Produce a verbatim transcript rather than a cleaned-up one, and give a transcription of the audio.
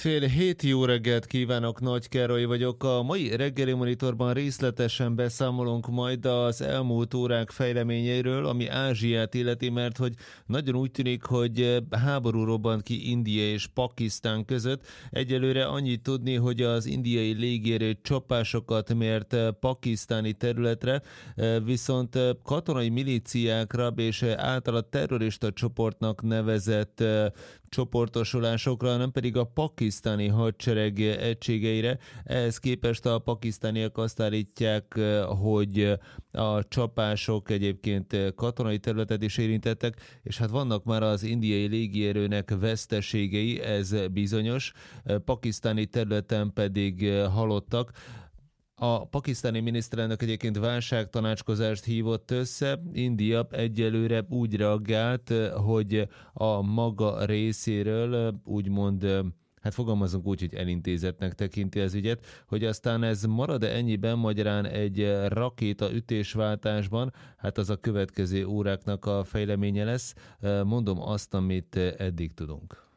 Fél hét, jó reggelt kívánok, Nagy Károly vagyok. A mai reggeli monitorban részletesen beszámolunk majd az elmúlt órák fejleményeiről, ami Ázsiát illeti, mert hogy nagyon úgy tűnik, hogy háború robbant ki India és Pakisztán között. Egyelőre annyit tudni, hogy az indiai légierő csapásokat mért pakisztáni területre, viszont katonai milíciákra és általa terrorista csoportnak nevezett csoportosulásokra, nem pedig a pakisztáni hadsereg egységeire. Ehhez képest a pakisztániak azt állítják, hogy a csapások egyébként katonai területet is érintettek, és hát vannak már az indiai légierőnek veszteségei, ez bizonyos, pakisztáni területen pedig halottak. A pakisztáni miniszterelnök egyébként válságtanácskozást hívott össze. India egyelőre úgy reagált, hogy a maga részéről úgymond, hát fogalmazunk úgy, hogy elintézetnek tekinti az ügyet, hogy aztán ez marad-e ennyiben, magyarán egy rakéta ütésváltásban, hát az a következő óráknak a fejleménye lesz. Mondom azt, amit eddig tudunk.